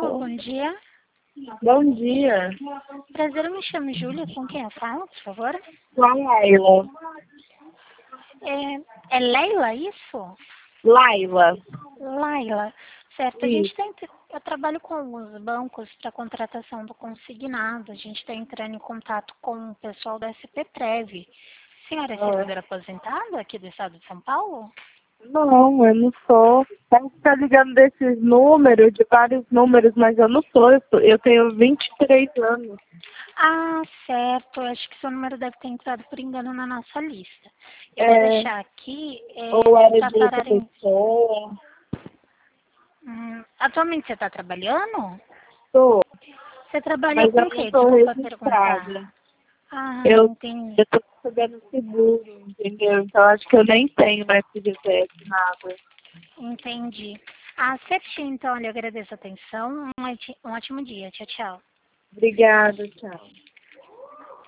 Alô, bom dia. Bom dia. Prazer, eu me chamo Júlia. Com quem eu falo, por favor? Com a Laila. É Leila, isso? Laila. Laila. Certo, Isso. eu trabalho com os bancos para contratação do consignado. A gente está entrando em contato com o pessoal da SP-Prev. A senhora é servidora aposentada aqui do estado de São Paulo? Não, eu não sou. Posso estar ligando desses números, de vários números, mas eu não sou. Eu tenho 23 anos. Ah, certo. Acho que seu número deve ter entrado por engano na nossa lista. Eu vou deixar aqui Ou era para de outra pararem. pessoa. Atualmente você está trabalhando? Sou, Você trabalha mas com eu o não quê? estou Desculpa registrada. perguntar. Ah, Eu entendi. estou recebendo seguro, entendeu? Então acho que eu nem tenho mais FGTS nada. Entendi. Ah, certinho. Então, olha, eu agradeço a atenção. Um ótimo dia. Tchau, tchau. Obrigada, tchau.